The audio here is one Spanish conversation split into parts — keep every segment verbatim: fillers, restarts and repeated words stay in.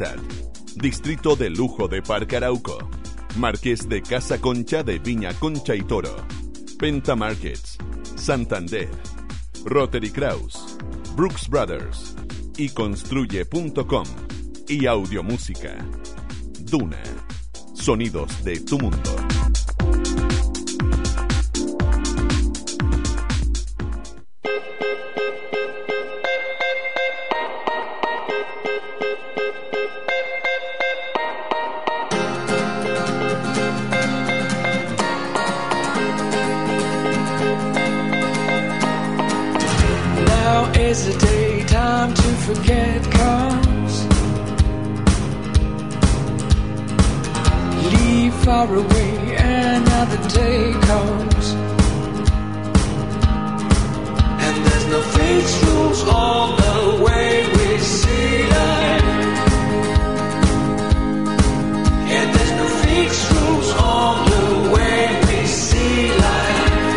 Habitat, Distrito de Lujo de Parque Arauco, Marqués de Casa Concha de Viña Concha y Toro, Penta Markets, Santander, Rotary Kraus, Brooks Brothers, y construye punto com y Audiomúsica. Duna, sonidos de tu mundo. As the daytime to forget comes, leave far away, another day comes, and there's no fixed rules on the way we see life, and there's no fixed rules on the way we see life.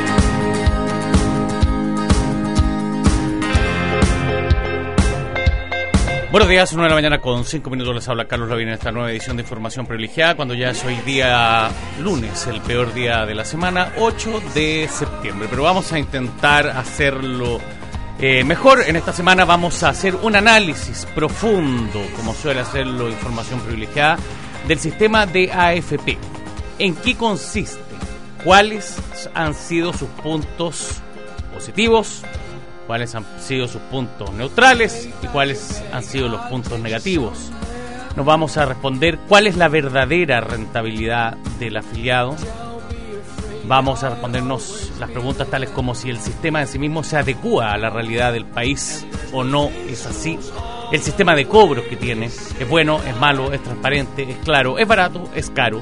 Buenos días, una de la mañana con cinco minutos les habla Carlos Lavín en esta nueva edición de Información Privilegiada, cuando ya es hoy día lunes, el peor día de la semana, ocho de septiembre. Pero vamos a intentar hacerlo eh, mejor. En esta semana vamos a hacer un análisis profundo, como suele hacerlo Información Privilegiada, del sistema de A F P. ¿En qué consiste? ¿Cuáles han sido sus puntos positivos? ¿Cuáles han sido sus puntos neutrales y cuáles han sido los puntos negativos? Nos vamos a responder cuál es la verdadera rentabilidad del afiliado. Vamos a respondernos las preguntas tales como si el sistema en sí mismo se adecúa a la realidad del país o no es así. El sistema de cobros que tiene es bueno, es malo, es transparente, es claro, es barato, es caro.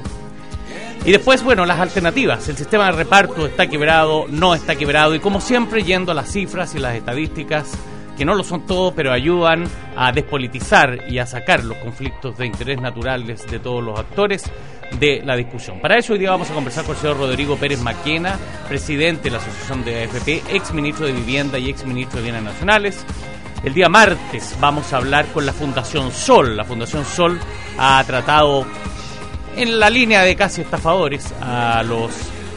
Y después, bueno, las alternativas. El sistema de reparto está quebrado, no está quebrado. Y como siempre, yendo a las cifras y las estadísticas, que no lo son todo, pero ayudan a despolitizar y a sacar los conflictos de interés naturales de todos los actores de la discusión. Para eso hoy día vamos a conversar con el señor Rodrigo Pérez Maquena, presidente de la Asociación de A F P, ex ministro de Vivienda y ex ministro de Bienes Nacionales. El día martes vamos a hablar con la Fundación Sol. La Fundación Sol ha tratado en la línea de casi estafadores a los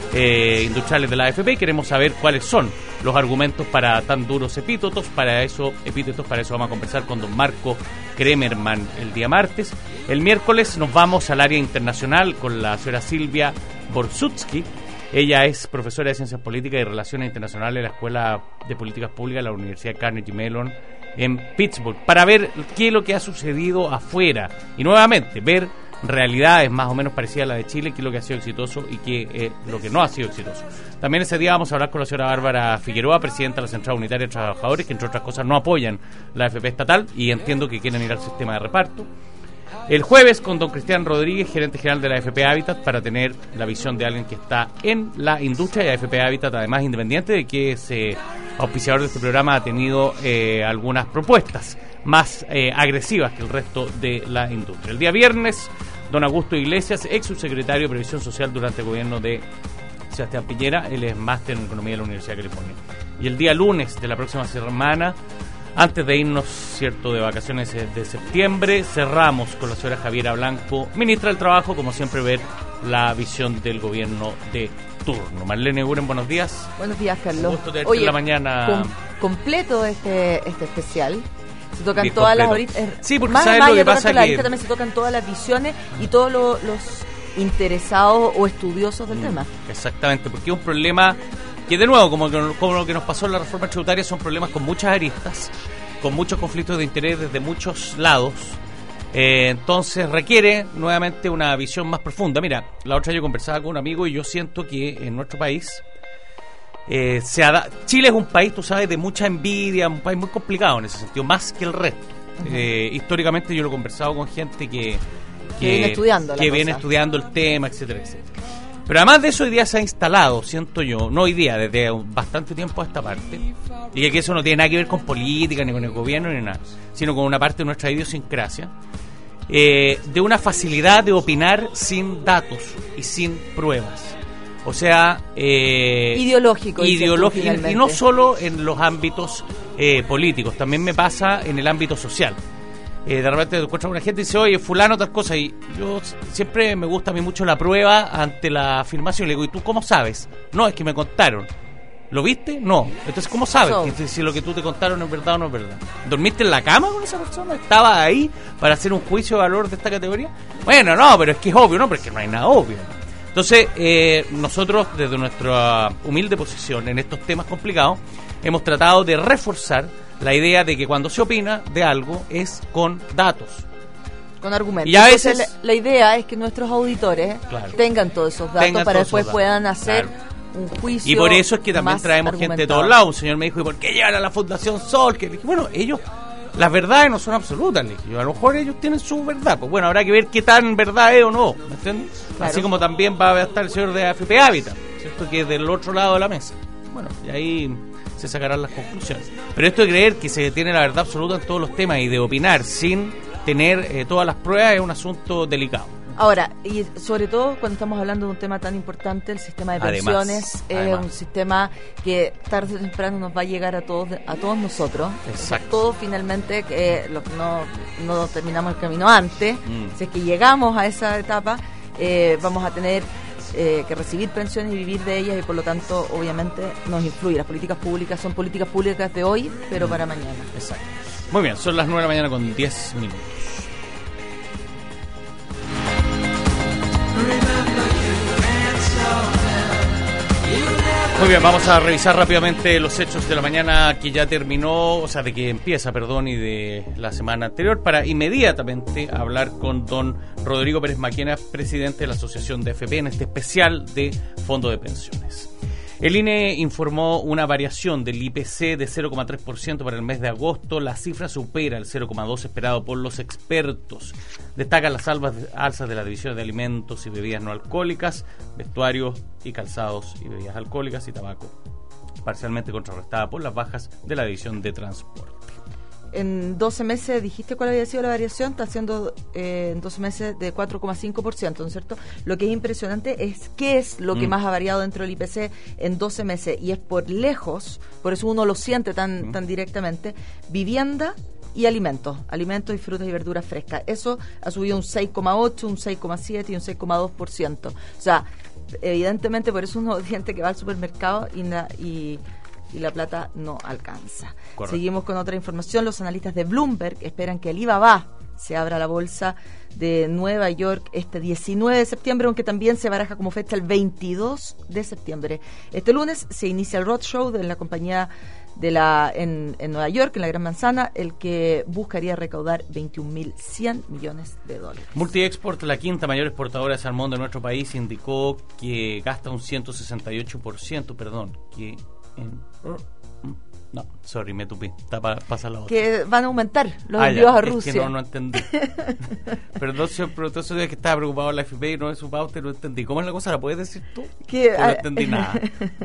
eh, industriales de la A F P. Queremos saber cuáles son los argumentos para tan duros epítetos. Para eso, epítetos, para eso vamos a conversar con don Marco Kremerman el día martes. El miércoles nos vamos al área internacional con la señora Silvia Borsutsky. Ella es profesora de Ciencias Políticas y Relaciones Internacionales de la Escuela de Políticas Públicas de la Universidad Carnegie Mellon en Pittsburgh, para ver qué es lo que ha sucedido afuera y nuevamente ver realidades más o menos parecidas a la de Chile, qué es lo que ha sido exitoso y qué es eh, lo que no ha sido exitoso. También ese día vamos a hablar con la señora Bárbara Figueroa, presidenta de la Central Unitaria de Trabajadores, que entre otras cosas no apoyan la A F P estatal y entiendo que quieren ir al sistema de reparto. El jueves con don Cristian Rodríguez, gerente general de la A F P Habitat, para tener la visión de alguien que está en la industria. Y A F P Habitat, además, independiente de que ese auspiciador de este programa ha tenido eh, algunas propuestas más eh, agresivas que el resto de la industria. El día viernes, don Augusto Iglesias, ex subsecretario de Previsión Social durante el gobierno de Sebastián Piñera. Él es máster en Economía de la Universidad de California. Y el día lunes de la próxima semana, antes de irnos, cierto, de vacaciones de septiembre, cerramos con la señora Javiera Blanco, ministra del Trabajo, como siempre, ver la visión del gobierno de turno. Marlene Guren, buenos días. Buenos días, Carlos. Un gusto tenerte Oye, en la mañana. Com- completo este este especial. Se tocan Bien todas completo. las horitas. Eh, Sí, porque más sabes más lo que allá de pasa tocar la que- lista, también se tocan todas las visiones y todos lo- los interesados o estudiosos del Mm, tema. Exactamente, porque es un problema que, de nuevo, como, que- como lo que nos pasó en la reforma tributaria, son problemas con muchas aristas, con muchos conflictos de interés desde muchos lados. Eh, entonces requiere nuevamente una visión más profunda. Mira, la otra yo conversaba con un amigo y yo siento que en nuestro país eh, se ada- Chile es un país, tú sabes, de mucha envidia, un país muy complicado en ese sentido, más que el resto. Uh-huh. Eh, históricamente yo lo he conversado con gente que Que viene estudiando la que viene cosa. estudiando el tema, etcétera, etcétera. Pero además de eso, hoy día se ha instalado, siento yo, no hoy día, desde bastante tiempo a esta parte, y que eso no tiene nada que ver con política, ni con el gobierno, ni nada, sino con una parte de nuestra idiosincrasia, eh, de una facilidad de opinar sin datos y sin pruebas. O sea, eh, Ideológico, dices tú, ideológico, y, y finalmente. no solo en los ámbitos eh, políticos, también me pasa en el ámbito social. Eh, de repente te encuentras con una gente y dice, oye, fulano, tal cosa. Y yo siempre me gusta a mí mucho la prueba ante la afirmación. Le digo, ¿y tú cómo sabes? No, es que me contaron. ¿Lo viste? No. Entonces, ¿cómo sabes So. que si lo que tú te contaron es verdad o no es verdad? ¿Dormiste en la cama con esa persona? ¿Estaba ahí para hacer un juicio de valor de esta categoría? Bueno, no, pero es que es obvio, ¿no? Pero es que no hay nada obvio. Entonces, eh, nosotros, desde nuestra humilde posición en estos temas complicados, hemos tratado de reforzar la idea de que cuando se opina de algo es con datos. Con argumentos. Y a Entonces, veces- la, la idea es que nuestros auditores Claro. tengan todos esos datos Tengan para todos después esos puedan datos, hacer claro. un juicio. Y por eso es que también más traemos gente de argumentado. todos lados. Un señor me dijo, ¿y por qué llevan a la Fundación Sol? Que dije, bueno, ellos, las verdades no son absolutas. Le dije, yo, a lo mejor ellos tienen su verdad. Pues bueno, habrá que ver qué tan verdad es o no. ¿Me entiendes? Claro. Así como también va a estar el señor de A F P Habitat, ¿cierto? Que es del otro lado de la mesa. Bueno, y ahí se sacarán las conclusiones. Pero esto de creer que se tiene la verdad absoluta en todos los temas y de opinar sin tener eh, todas las pruebas es un asunto delicado. Ahora, y sobre todo cuando estamos hablando de un tema tan importante, el sistema de Además, pensiones es además. un sistema que tarde o temprano nos va a llegar a todos a todos nosotros. Exacto. Todos finalmente, que los que no, no terminamos el camino antes, Mm. si es que llegamos a esa etapa, eh, vamos a tener eh, que recibir pensiones y vivir de ellas y por lo tanto obviamente nos influye. Las políticas públicas son políticas públicas de hoy, pero para mañana. Exacto. Muy bien, son las nueve de la mañana con diez minutos. Muy bien, vamos a revisar rápidamente los hechos de la mañana que ya terminó, o sea, de que empieza, perdón, y de la semana anterior, para inmediatamente hablar con don Rodrigo Pérez Maquena, presidente de la Asociación de A F P, en este especial de Fondo de Pensiones. El I N E informó una variación del I P C de cero coma tres por ciento para el mes de agosto. La cifra supera el cero coma dos por ciento esperado por los expertos. Destacan las alzas de, alzas de la división de alimentos y bebidas no alcohólicas, vestuarios y calzados y bebidas alcohólicas y tabaco, parcialmente contrarrestada por las bajas de la división de transporte. En doce meses, dijiste cuál había sido la variación, está haciendo eh, en doce meses de cuatro coma cinco por ciento, ¿no es cierto? Lo que es impresionante es qué es lo que Mm. más ha variado dentro del I P C en doce meses, y es por lejos, por eso uno lo siente tan, Mm. tan directamente, vivienda y alimentos, alimentos y frutas y verduras frescas. Eso ha subido un seis coma ocho, un seis coma siete y un seis coma dos por ciento. O sea, evidentemente por eso uno siente que va al supermercado y... na- y y la plata no alcanza. Correcto. Seguimos con otra información. Los analistas de Bloomberg esperan que Alibaba se abra la bolsa de Nueva York este diecinueve de septiembre, aunque también se baraja como fecha el veintidós de septiembre. Este lunes se inicia el roadshow de la compañía de la en, en Nueva York, en la Gran Manzana, el que buscaría recaudar veintiún mil cien millones de dólares. Multiexport, la quinta mayor exportadora de salmón de nuestro país, indicó que gasta un ciento sesenta y ocho por ciento, perdón, que en... No, sorry, me tupí. Está pa, pasa la otra. Que van a aumentar los Ah, envíos ya, a es Rusia. que no, no entendí. Perdón, señor productor, eso de que estaba preocupado la F P y no es su pauta y no entendí. ¿Cómo es la cosa? ¿La puedes decir tú? Que, Que no ah, entendí nada.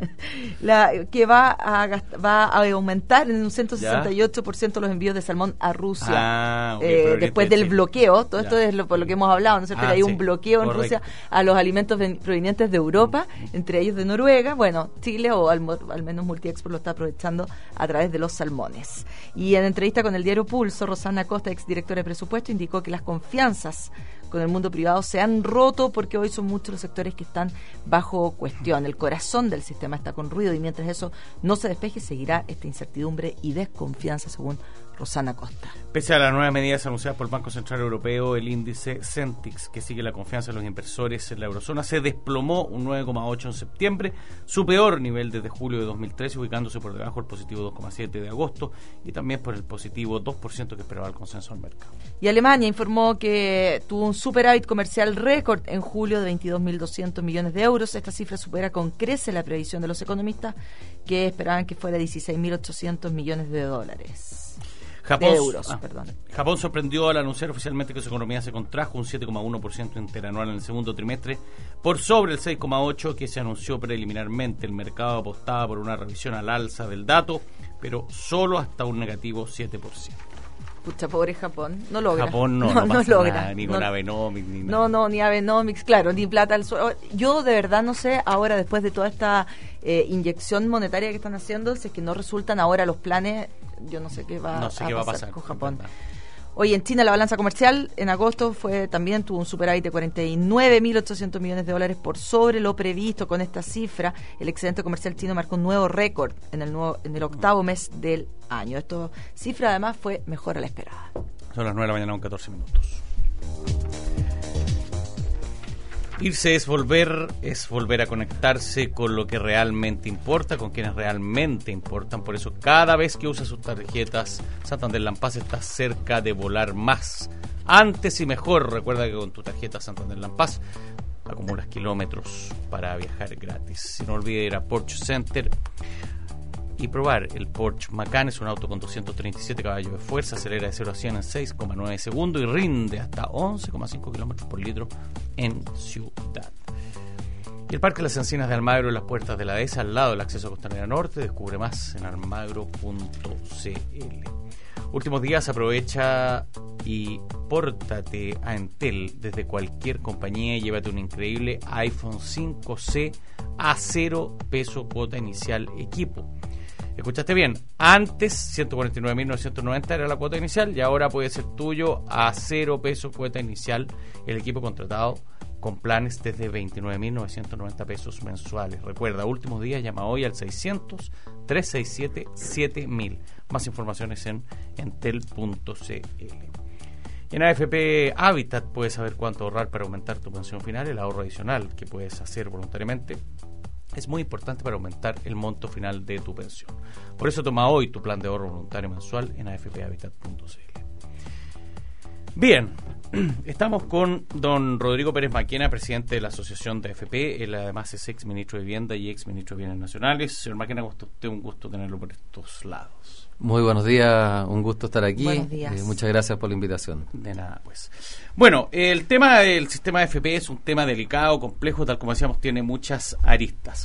la, que va a gast- va a aumentar en un ciento sesenta y ocho por ciento los envíos de salmón a Rusia. Ah, ok, eh, pero ahorita después del sí. bloqueo, todo Ya. esto es lo, por lo que hemos hablado, ¿no es cierto? Ah, Que hay sí, un bloqueo en correcto. Rusia a los alimentos ven- provenientes de Europa, entre ellos de Noruega. Bueno, Chile, o al, mo- al menos Multiexport, lo está aprovechando a través de los salmones. Y en entrevista con el diario Pulso, Rosana Costa, exdirectora de presupuesto, indicó que las confianzas con el mundo privado se han roto porque hoy son muchos los sectores que están bajo cuestión. El corazón del sistema está con ruido y mientras eso no se despeje seguirá esta incertidumbre y desconfianza, según Rosana Costa. Pese a las nuevas medidas anunciadas por el Banco Central Europeo, el índice Centix, que sigue la confianza de los inversores en la eurozona, se desplomó un nueve coma ocho en septiembre, su peor nivel desde julio de dos mil trece, ubicándose por debajo del positivo dos coma siete de agosto y también por el positivo dos por ciento que esperaba el consenso del mercado. Y Alemania informó que tuvo un superávit comercial récord en julio de veintidós mil doscientos millones de euros. Esta cifra supera con crece la previsión de los economistas, que esperaban que fuera dieciséis mil ochocientos millones de dólares. Japón, de euros, ah, perdón. Japón sorprendió al anunciar oficialmente que su economía se contrajo un siete coma uno por ciento interanual en el segundo trimestre, por sobre el seis coma ocho por ciento que se anunció preliminarmente. El mercado apostaba por una revisión al alza del dato, pero solo hasta un negativo siete por ciento. Pucha, pobre Japón, no logra. Japón no, no, no pasa logra. nada, ni con no, Abenomics, ni nada. No, no, ni Abenomics, claro, ni plata al suelo. Yo de verdad no sé ahora, después de toda esta eh, inyección monetaria que están haciendo, si es que no resultan ahora los planes, yo no sé qué va, No sé a, qué va a pasar pasar con Japón. verdad. Hoy en China la balanza comercial en agosto fue también tuvo un superávit de cuarenta y nueve mil ochocientos millones de dólares por sobre lo previsto. Con esta cifra, el excedente comercial chino marcó un nuevo récord en el nuevo en el octavo mes del año. Esta cifra además fue mejor a la esperada. Son las nueve de la mañana con catorce minutos. Irse es volver, es volver a conectarse con lo que realmente importa, con quienes realmente importan. Por eso cada vez que usas sus tarjetas, Santander Lampaz está cerca de volar más, antes y mejor. Recuerda que con tu tarjeta Santander Lampaz acumulas kilómetros para viajar gratis. Y no olvides ir a Porsche Center y probar el Porsche Macan. Es un auto con doscientos treinta y siete caballos de fuerza, acelera de cero a cien en seis coma nueve segundos y rinde hasta once coma cinco kilómetros por litro en ciudad. Y el Parque Las Encinas de Almagro, en las puertas de la dehesa, al lado del acceso a Costanera Norte. Descubre más en almagro punto c l. Últimos días, aprovecha y pórtate a Entel desde cualquier compañía y llévate un increíble iPhone cinco C a cero peso cuota inicial equipo. Escuchaste bien, antes ciento cuarenta y nueve mil novecientos noventa era la cuota inicial y ahora puede ser tuyo a cero peso cuota inicial el equipo contratado con planes desde veintinueve mil novecientos noventa pesos mensuales. Recuerda, últimos días, llama hoy al seiscientos, trescientos sesenta y siete, siete mil. Más informaciones en entel punto c l. En A F P Habitat puedes saber cuánto ahorrar para aumentar tu pensión final. El ahorro adicional que puedes hacer voluntariamente es muy importante para aumentar el monto final de tu pensión. Por eso toma hoy tu plan de ahorro voluntario mensual en a f p habitat punto c l. Bien, estamos con don Rodrigo Pérez Maquena, presidente de la Asociación de A F P. Él además es ex ministro de Vivienda y ex ministro de Bienes Nacionales. Señor Maquena, usted un gusto tenerlo por estos lados. Muy buenos días, un gusto estar aquí. Buenos días. Eh, muchas gracias por la invitación. De nada, pues. Bueno, el tema del sistema de A F P es un tema delicado, complejo, tal como decíamos, tiene muchas aristas.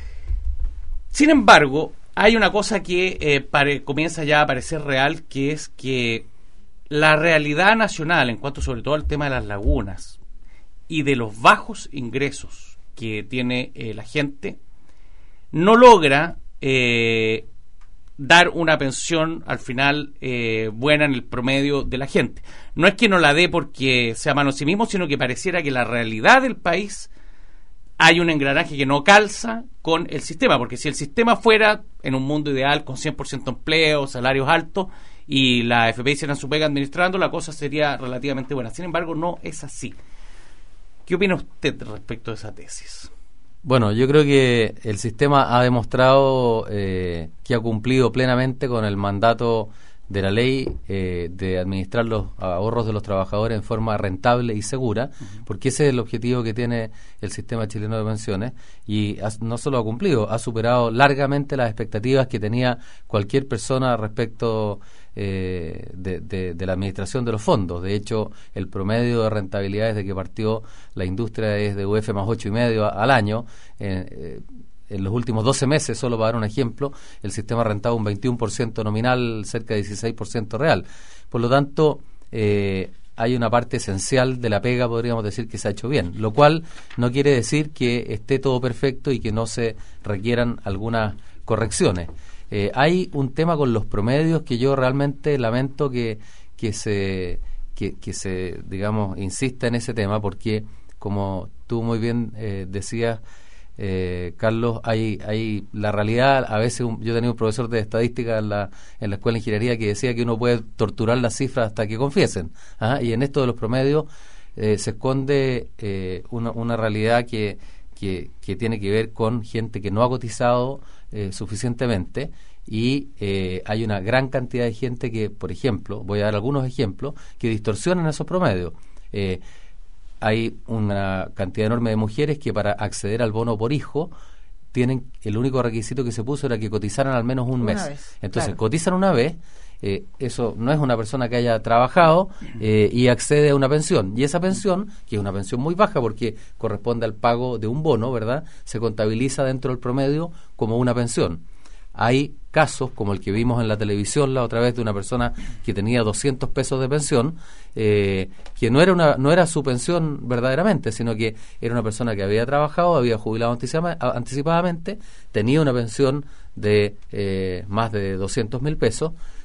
Sin embargo, hay una cosa que eh, pare, comienza ya a parecer real, que es que la realidad nacional, en cuanto sobre todo al tema de las lagunas y de los bajos ingresos que tiene eh, la gente, no logra eh, dar una pensión al final eh, buena en el promedio de la gente. No es que no la dé porque sea malo en sí mismo, sino que pareciera que la realidad del país hay un engranaje que no calza con el sistema, porque si el sistema fuera en un mundo ideal con cien por ciento empleo, salarios altos y la A F P hicieran su pega administrando, la cosa sería relativamente buena. Sin embargo, no es así. ¿Qué opina usted respecto a esa tesis? Bueno, yo creo que el sistema ha demostrado eh, que ha cumplido plenamente con el mandato de la ley eh, de administrar los ahorros de los trabajadores en forma rentable y segura, uh-huh. porque ese es el objetivo que tiene el sistema chileno de pensiones y ha, no solo ha cumplido, ha superado largamente las expectativas que tenía cualquier persona respecto eh, de, de, de la administración de los fondos. De hecho, el promedio de rentabilidad desde que partió la industria es de U F más ocho y medio al año. Eh, eh, En los últimos doce meses, solo para dar un ejemplo, el sistema ha rentado un veintiuno por ciento nominal, cerca de dieciséis por ciento real. Por lo tanto, eh, hay una parte esencial de la pega, podríamos decir, que se ha hecho bien, lo cual no quiere decir que esté todo perfecto y que no se requieran algunas correcciones. Eh, hay un tema con los promedios que yo realmente lamento que, que se, que, que se, digamos, insista en ese tema, porque, como tú muy bien eh, decías, Eh, Carlos, hay hay la realidad, a veces un, yo tenía un profesor de estadística en la, en la escuela de ingeniería que decía que uno puede torturar las cifras hasta que confiesen, ¿ah? Y en esto de los promedios eh, se esconde eh, una, una realidad que, que, que tiene que ver con gente que no ha cotizado eh, suficientemente y eh, hay una gran cantidad de gente que, por ejemplo, voy a dar algunos ejemplos, que distorsionan esos promedios. Eh, Hay una cantidad enorme de mujeres que para acceder al bono por hijo tienen, el único requisito que se puso era que cotizaran al menos un una mes. Vez, Entonces, claro. cotizan una vez, eh, eso no es una persona que haya trabajado eh, y accede a una pensión. Y esa pensión, que es una pensión muy baja porque corresponde al pago de un bono, ¿verdad?, se contabiliza dentro del promedio como una pensión. Hay casos como el que vimos en la televisión la otra vez de una persona que tenía doscientos pesos de pensión, eh, que no era una no era su pensión verdaderamente, sino que era una persona que había trabajado, había jubilado anticipa, anticipadamente, tenía una pensión de eh, más de doscientos mil pesos,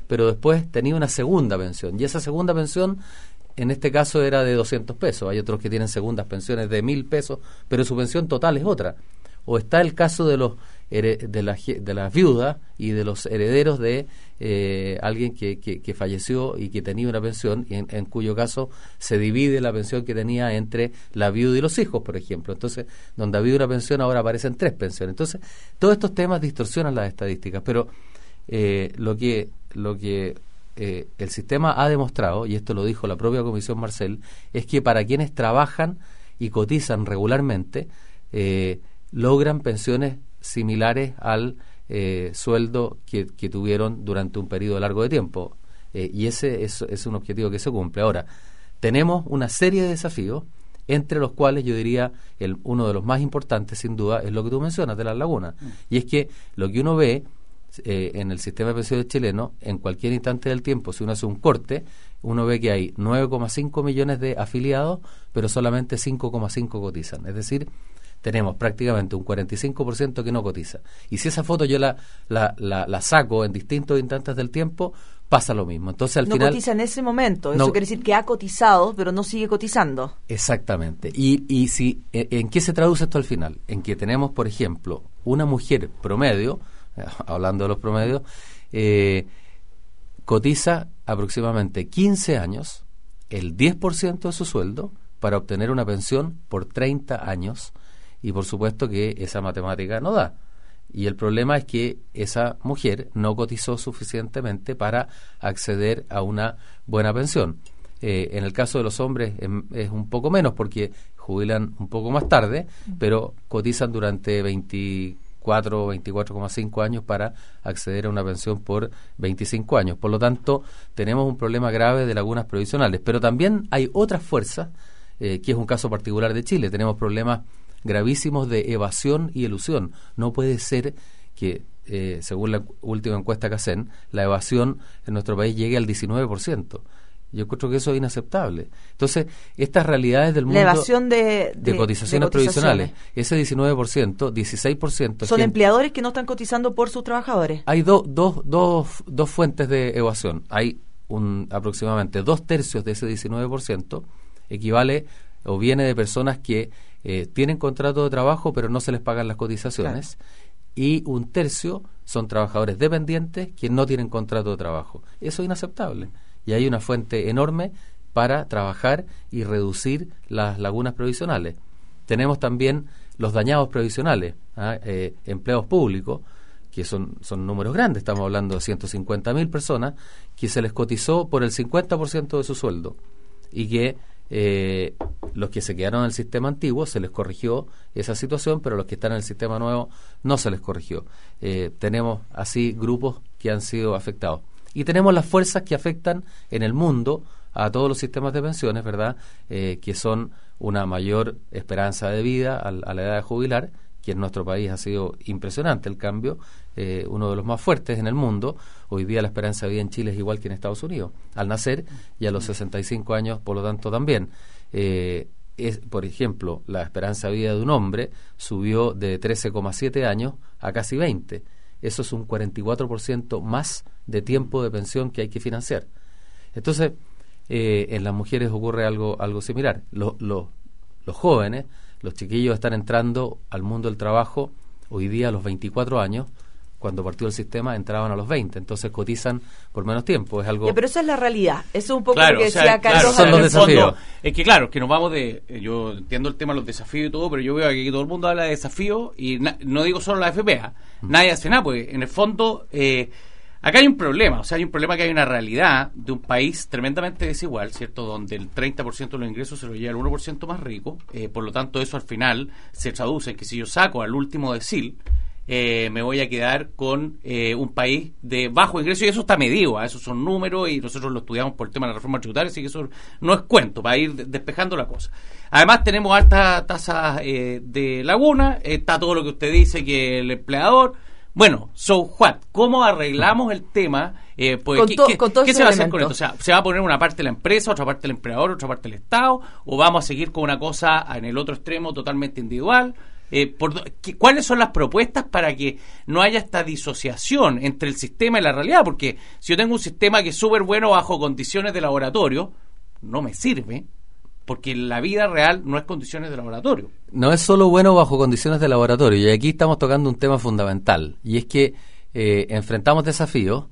pero después tenía una segunda pensión, y esa segunda pensión en este caso era de doscientos pesos. Hay otros que tienen segundas pensiones de mil pesos, pero su pensión total es otra. O está el caso de los de las de las viudas y de los herederos de eh, alguien que, que, que falleció y que tenía una pensión, y en, en cuyo caso se divide la pensión que tenía entre la viuda y los hijos, por ejemplo. Entonces, donde había una pensión, ahora aparecen tres pensiones. Entonces, todos estos temas distorsionan las estadísticas, pero eh, lo que lo que eh, el sistema ha demostrado, y esto lo dijo la propia Comisión Marcel, es que para quienes trabajan y cotizan regularmente, eh, logran pensiones similares al eh, sueldo que, que tuvieron durante un periodo largo de tiempo. Eh, y ese es, es un objetivo que se cumple. Ahora, tenemos una serie de desafíos, entre los cuales yo diría el, uno de los más importantes, sin duda, es lo que tú mencionas de las lagunas. Mm. Y es que lo que uno ve eh, en el sistema de pensiones chileno, en cualquier instante del tiempo, si uno hace un corte, uno ve que hay nueve coma cinco millones de afiliados, pero solamente cinco coma cinco cotizan. Es decir, tenemos prácticamente un cuarenta y cinco por ciento que no cotiza. Y si esa foto yo la, la, la, la saco en distintos instantes del tiempo, pasa lo mismo. Entonces, al no final, cotiza en ese momento. Eso no, quiere decir que ha cotizado, pero no sigue cotizando. Exactamente. Y, y si, ¿en qué se traduce esto al final? En que tenemos, por ejemplo, una mujer promedio, hablando de los promedios, eh, cotiza aproximadamente quince años, el diez por ciento de su sueldo, para obtener una pensión por treinta años. Y por supuesto que esa matemática no da. Y el problema es que esa mujer no cotizó suficientemente para acceder a una buena pensión. Eh, en el caso de los hombres es, es un poco menos, porque jubilan un poco más tarde, pero cotizan durante veinticuatro, veinticuatro coma cinco años para acceder a una pensión por veinticinco años. Por lo tanto, tenemos un problema grave de lagunas previsionales. Pero también hay otras fuerzas, eh, que es un caso particular de Chile. Tenemos problemas gravísimos de evasión y elusión. No puede ser que, eh, según la última encuesta que hacen, la evasión en nuestro país llegue al diecinueve por ciento. Yo creo que eso es inaceptable. Entonces, estas realidades del mundo... La evasión de, de, de cotizaciones de provisionales, ese diecinueve por ciento, dieciséis por ciento... Son que, empleadores que no están cotizando por sus trabajadores. Hay do, do, dos, dos fuentes de evasión. Hay un aproximadamente dos tercios de ese diecinueve por ciento, equivale o viene de personas que eh, tienen contrato de trabajo pero no se les pagan las cotizaciones, claro. Y un tercio son trabajadores dependientes que no tienen contrato de trabajo. Eso es inaceptable. Y hay una fuente enorme para trabajar y reducir las lagunas previsionales. Tenemos también los dañados previsionales, ¿ah? eh, empleados públicos, que son, son números grandes, estamos hablando de ciento cincuenta mil personas, que se les cotizó por el cincuenta por ciento de su sueldo, y que Eh, los que se quedaron en el sistema antiguo se les corrigió esa situación, pero los que están en el sistema nuevo no se les corrigió. Eh, tenemos así grupos que han sido afectados. Y tenemos las fuerzas que afectan en el mundo a todos los sistemas de pensiones, ¿verdad? Eh, que son una mayor esperanza de vida a, a la edad de jubilar, que en nuestro país ha sido impresionante el cambio, eh, uno de los más fuertes en el mundo. Hoy día la esperanza de vida en Chile es igual que en Estados Unidos, al nacer, y a los sesenta y cinco años, por lo tanto, también. Eh, es, por ejemplo, la esperanza de vida de un hombre subió de trece coma siete años a casi veinte. Eso es un cuarenta y cuatro por ciento más de tiempo de pensión que hay que financiar. Entonces, eh, en las mujeres ocurre algo, algo similar. Los, los, los jóvenes, los chiquillos están entrando al mundo del trabajo hoy día a los veinticuatro años. Cuando partió el sistema entraban a los veinte, entonces cotizan por menos tiempo. Es algo. Ya, pero esa es la realidad. Eso es un poco claro, lo que o sea, decía claro, Carlos. son los desafíos. Fondo, es que claro, que nos vamos de... Yo entiendo el tema de los desafíos y todo, pero yo veo que aquí todo el mundo habla de desafíos y na, no digo solo la F P A. Mm. Nadie hace nada, porque en el fondo... Eh, acá hay un problema, o sea, hay un problema que hay una realidad de un país tremendamente desigual, ¿cierto? Donde el treinta por ciento de los ingresos se lo lleva el uno por ciento más rico, eh, por lo tanto eso al final se traduce en que si yo saco al último decil, eh, me voy a quedar con eh, un país de bajo ingreso, y eso está medido, ¿eh? Esos son números y nosotros lo estudiamos por el tema de la reforma tributaria, así que eso no es cuento, para ir de- despejando la cosa. Además tenemos altas tasas eh, de laguna, está todo lo que usted dice que el empleador... Bueno, so what? ¿Cómo arreglamos el tema? Eh, pues, Con ¿qué, to- qué- con todos qué esos se va a hacer con elementos. esto? O sea, ¿se va a poner una parte la empresa, otra parte el empleador, otra parte el Estado? ¿O vamos a seguir con una cosa en el otro extremo totalmente individual? Eh, por, ¿qué, ¿Cuáles son las propuestas para que no haya esta disociación entre el sistema y la realidad? Porque si yo tengo un sistema que es súper bueno bajo condiciones de laboratorio, no me sirve, porque la vida real no es condiciones de laboratorio. No es solo bueno bajo condiciones de laboratorio, y aquí estamos tocando un tema fundamental, y es que eh, enfrentamos desafíos,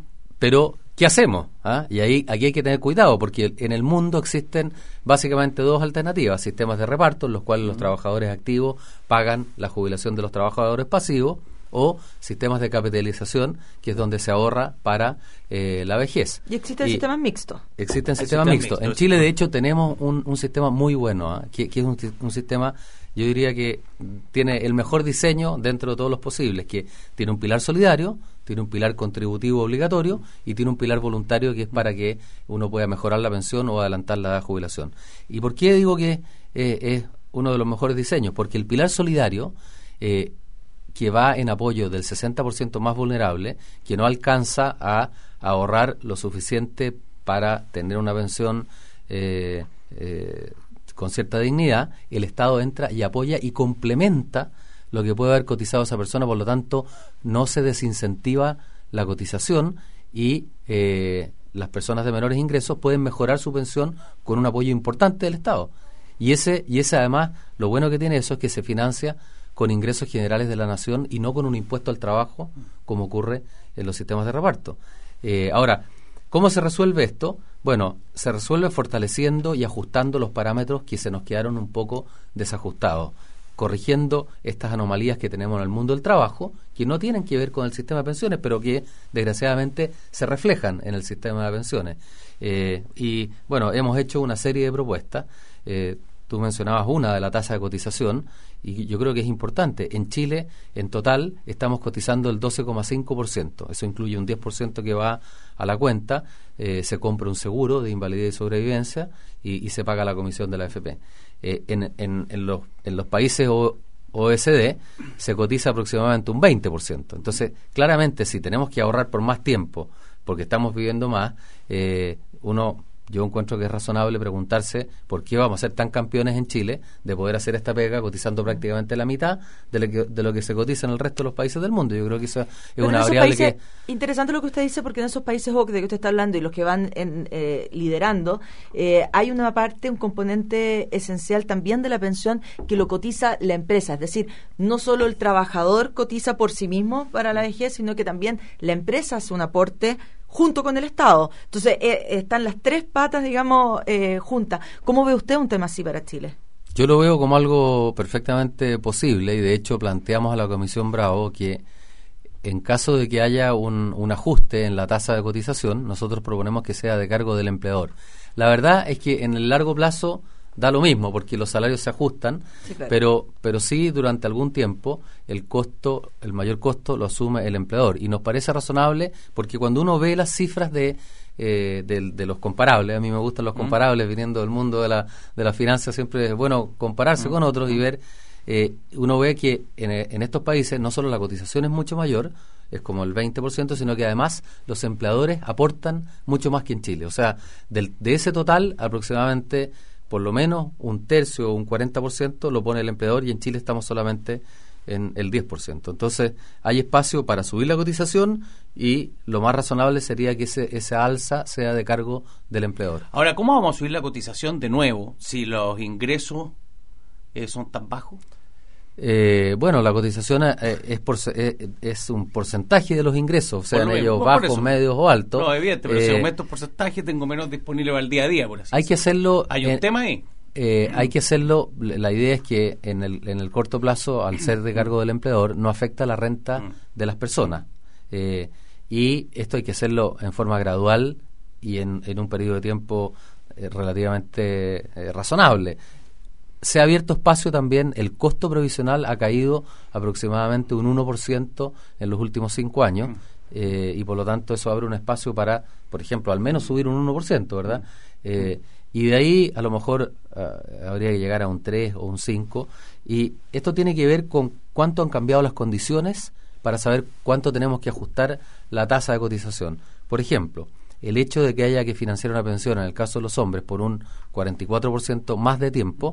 pero ¿qué hacemos? ¿Ah? Y ahí aquí hay que tener cuidado, porque en el mundo existen básicamente dos alternativas: sistemas de reparto, en los cuales los trabajadores activos pagan la jubilación de los trabajadores pasivos, o sistemas de capitalización, que es donde se ahorra para eh, la vejez. Y existen y sistemas mixtos. Existen Hay sistemas sistemas mixtos. mixtos, En Chile, sí. de hecho, tenemos un, un sistema muy bueno, ¿eh? que, que es un, un sistema, yo diría que tiene el mejor diseño dentro de todos los posibles, que tiene un pilar solidario, tiene un pilar contributivo obligatorio y tiene un pilar voluntario, que es para que uno pueda mejorar la pensión o adelantar la edad de jubilación. ¿Y por qué digo que eh, es uno de los mejores diseños? Porque el pilar solidario, eh, que va en apoyo del sesenta por ciento más vulnerable, que no alcanza a ahorrar lo suficiente para tener una pensión eh, eh, con cierta dignidad, el Estado entra y apoya y complementa lo que puede haber cotizado esa persona. Por lo tanto, no se desincentiva la cotización y eh, las personas de menores ingresos pueden mejorar su pensión con un apoyo importante del Estado. Y ese, y ese además, lo bueno que tiene eso es que se financia con ingresos generales de la nación y no con un impuesto al trabajo, como ocurre en los sistemas de reparto. Eh, ahora, ¿cómo se resuelve esto? Bueno, se resuelve fortaleciendo y ajustando los parámetros que se nos quedaron un poco desajustados, corrigiendo estas anomalías que tenemos en el mundo del trabajo, que no tienen que ver con el sistema de pensiones, pero que desgraciadamente se reflejan en el sistema de pensiones. Eh, y bueno, hemos hecho una serie de propuestas. Eh, tú mencionabas una de la tasa de cotización, y yo creo que es importante. En Chile, en total, estamos cotizando el doce coma cinco por ciento. Eso incluye un diez por ciento que va a la cuenta, eh, se compra un seguro de invalidez y sobrevivencia y, y se paga la comisión de la A F P. Eh, en, en, en, los, en los países o, O E C D se cotiza aproximadamente un veinte por ciento. Entonces, claramente, si tenemos que ahorrar por más tiempo, porque estamos viviendo más, eh, uno... yo encuentro que es razonable preguntarse por qué vamos a ser tan campeones en Chile de poder hacer esta pega cotizando prácticamente la mitad de lo que, de lo que se cotiza en el resto de los países del mundo. Yo creo que eso es Pero una en esos variable países, que... interesante lo que usted dice, porque en esos países O C D E que usted está hablando y los que van en, eh, liderando, eh, hay una parte, un componente esencial también de la pensión que lo cotiza la empresa. Es decir, no solo el trabajador cotiza por sí mismo para la vejez, sino que también la empresa hace un aporte junto con el Estado. Entonces, eh, están las tres patas, digamos, eh, juntas. ¿Cómo ve usted un tema así para Chile? Yo lo veo como algo perfectamente posible, y de hecho planteamos a la Comisión Bravo que en caso de que haya un, un ajuste en la tasa de cotización, nosotros proponemos que sea de cargo del empleador. La verdad es que en el largo plazo da lo mismo, porque los salarios se ajustan, Sí, claro. pero pero sí durante algún tiempo el costo, el mayor costo lo asume el empleador, y nos parece razonable porque cuando uno ve las cifras de eh, de, de los comparables, a mí me gustan los comparables, viniendo del mundo de la de la finanza, siempre es bueno compararse con otros y ver, eh, uno ve que en, en estos países no solo la cotización es mucho mayor, es como el veinte por ciento, sino que además los empleadores aportan mucho más que en Chile. O sea, del, de ese total aproximadamente por lo menos un tercio o un cuarenta por ciento lo pone el empleador, y en Chile estamos solamente en el diez por ciento. Entonces, hay espacio para subir la cotización, y lo más razonable sería que ese, esa alza sea de cargo del empleador. Ahora, ¿cómo vamos a subir la cotización de nuevo si los ingresos eh, son tan bajos? Eh, bueno, la cotización eh, es, por, eh, es un porcentaje de los ingresos, sean Por lo ellos mismo, por bajos, eso. medios o altos. No, evidente, pero Eh, si aumento el porcentaje tengo menos disponible para el día a día, por así Hay que decirlo. hacerlo... Hay un eh, tema ahí. Eh, hay que hacerlo, la idea es que en el, en el corto plazo, al ser de cargo del empleador, no afecta la renta de las personas. Eh, y esto hay que hacerlo en forma gradual y en, en un periodo de tiempo eh, relativamente eh, razonable. Se ha abierto espacio también, el costo provisional ha caído aproximadamente un uno por ciento en los últimos cinco años, eh, y por lo tanto eso abre un espacio para, por ejemplo, al menos subir un uno por ciento, ¿verdad? Eh, y de ahí a lo mejor uh, habría que llegar a un tres o un cinco, y esto tiene que ver con cuánto han cambiado las condiciones para saber cuánto tenemos que ajustar la tasa de cotización. Por ejemplo, el hecho de que haya que financiar una pensión en el caso de los hombres por un cuarenta y cuatro por ciento más de tiempo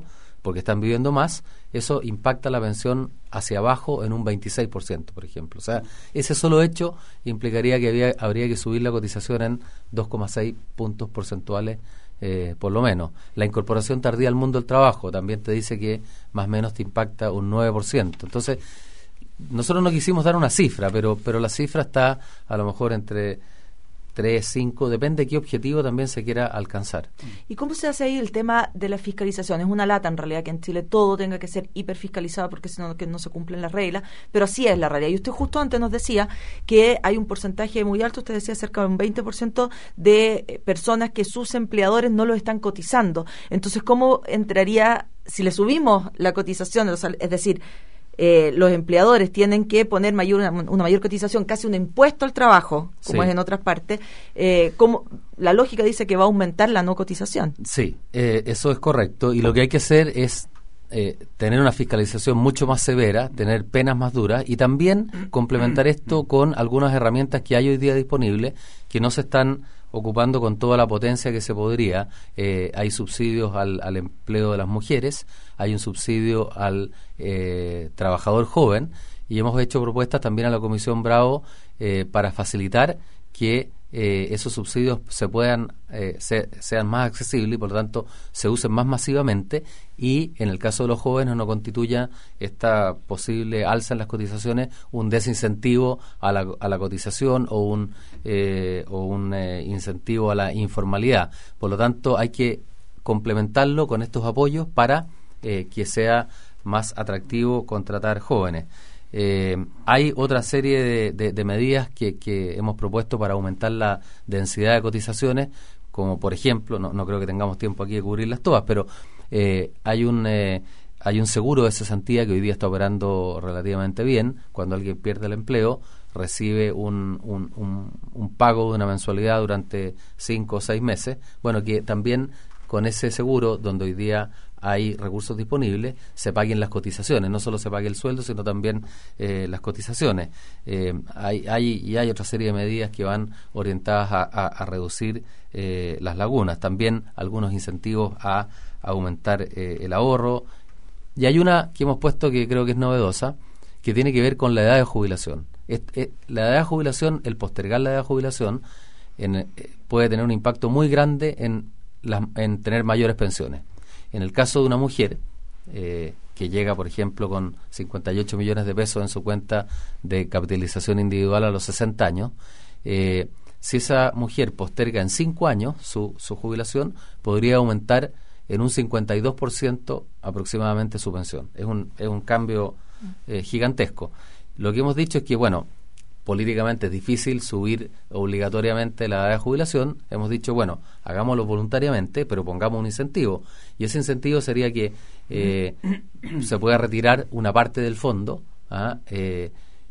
porque están viviendo más, eso impacta la pensión hacia abajo en un veintiséis por ciento, por ejemplo. O sea, ese solo hecho implicaría que había, habría que subir la cotización en dos coma seis puntos porcentuales, eh, por lo menos. La incorporación tardía al mundo del trabajo también te dice que más o menos te impacta un nueve por ciento. Entonces, nosotros no quisimos dar una cifra, pero, pero la cifra está a lo mejor entre tres, cinco, depende de qué objetivo también se quiera alcanzar. ¿Y cómo se hace ahí el tema de la fiscalización? Es una lata en realidad que en Chile todo tenga que ser hiperfiscalizado porque si no que no se cumplen las reglas, pero así es la realidad. Y usted justo antes nos decía que hay un porcentaje muy alto, usted decía cerca de un veinte por ciento de personas que sus empleadores no lo están cotizando. Entonces, ¿cómo entraría si le subimos la cotización? O sea, es decir, Eh, los empleadores tienen que poner mayor una, una mayor cotización, casi un impuesto al trabajo, como sí. es en otras partes, eh, como la lógica dice que va a aumentar la no cotización. Sí, eh, eso es correcto, y lo que hay que hacer es eh, tener una fiscalización mucho más severa, tener penas más duras, y también complementar esto con algunas herramientas que hay hoy día disponibles, que no se están ocupando con toda la potencia que se podría. Eh, hay subsidios al, al empleo de las mujeres, hay un subsidio al eh, trabajador joven, y hemos hecho propuestas también a la Comisión Bravo eh, para facilitar que eh, esos subsidios se puedan eh, se, sean más accesibles y por lo tanto se usen más masivamente, y en el caso de los jóvenes no constituya esta posible alza en las cotizaciones un desincentivo a la, a la cotización o un eh, o un eh, incentivo a la informalidad. Por lo tanto, hay que complementarlo con estos apoyos para eh, que sea más atractivo contratar jóvenes. Eh, hay otra serie de, de, de medidas que, que hemos propuesto para aumentar la densidad de cotizaciones, como por ejemplo, no, no creo que tengamos tiempo aquí de cubrirlas todas, pero eh, hay un eh, hay un seguro de cesantía que hoy día está operando relativamente bien. Cuando alguien pierde el empleo, recibe un, un, un, un pago de una mensualidad durante cinco o seis meses. Bueno, que también con ese seguro, donde hoy día hay recursos disponibles, se paguen las cotizaciones, no solo se pague el sueldo, sino también eh, las cotizaciones. Eh, hay, hay, y hay otra serie de medidas que van orientadas a, a, a reducir eh, las lagunas, también algunos incentivos a, a aumentar eh, el ahorro, y hay una que hemos puesto que creo que es novedosa, que tiene que ver con la edad de jubilación. Es, es, la edad de jubilación, el postergar la edad de jubilación, en, eh, puede tener un impacto muy grande en, la, en tener mayores pensiones. En el caso de una mujer eh, que llega, por ejemplo, con cincuenta y ocho millones de pesos en su cuenta de capitalización individual a los sesenta años, eh, si esa mujer posterga en cinco años su, su jubilación, podría aumentar en un cincuenta y dos por ciento aproximadamente su pensión. Es un, es un cambio eh, gigantesco. Lo que hemos dicho es que, bueno, políticamente es difícil subir obligatoriamente la edad de jubilación. Hemos dicho, bueno, hagámoslo voluntariamente, pero pongamos un incentivo. Y ese incentivo sería que eh, se pueda retirar una parte del fondo, ¿ah? eh,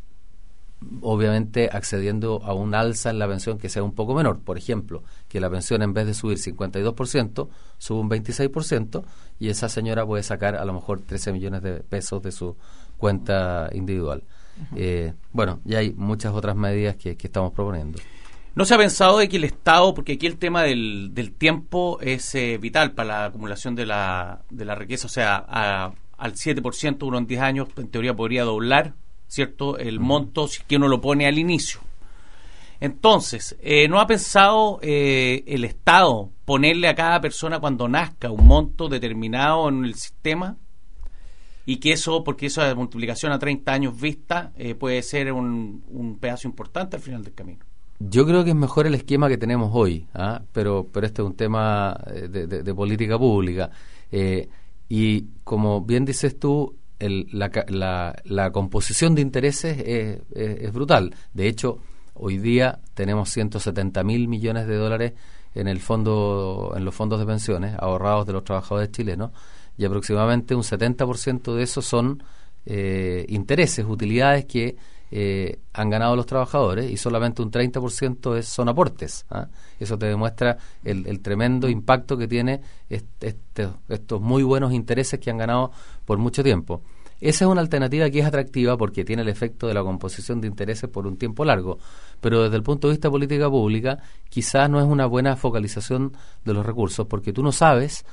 obviamente accediendo a un alza en la pensión que sea un poco menor. Por ejemplo, que la pensión en vez de subir cincuenta y dos por ciento, suba un veintiséis por ciento, y esa señora puede sacar a lo mejor trece millones de pesos de su cuenta individual. Eh, bueno, ya hay muchas otras medidas que, que estamos proponiendo. ¿No se ha pensado de que el Estado, porque aquí el tema del, del tiempo es eh, vital para la acumulación de la, de la riqueza, o sea, a, al siete por ciento uno en diez años, en teoría podría doblar, ¿cierto?, el uh-huh. monto si es que uno lo pone al inicio. Entonces, eh, ¿no ha pensado eh, el Estado ponerle a cada persona cuando nazca un monto determinado en el sistema? Y que eso, porque eso de multiplicación a treinta años vista, eh, puede ser un, un pedazo importante al final del camino. Yo creo que es mejor el esquema que tenemos hoy, ¿ah? pero pero este es un tema de, de, de política pública. Eh, y como bien dices tú, el, la, la, la composición de intereses es, es, es brutal. De hecho, hoy día tenemos ciento setenta mil millones de dólares en el fondo, en los fondos de pensiones ahorrados de los trabajadores chilenos, y aproximadamente un setenta por ciento de esos son eh, intereses, utilidades que eh, han ganado los trabajadores, y solamente un treinta por ciento es, son aportes. ¿ah? Eso te demuestra el, el tremendo impacto que tiene este, este, estos muy buenos intereses que han ganado por mucho tiempo. Esa es una alternativa que es atractiva porque tiene el efecto de la composición de intereses por un tiempo largo, pero desde el punto de vista de política pública quizás no es una buena focalización de los recursos, porque tú no sabes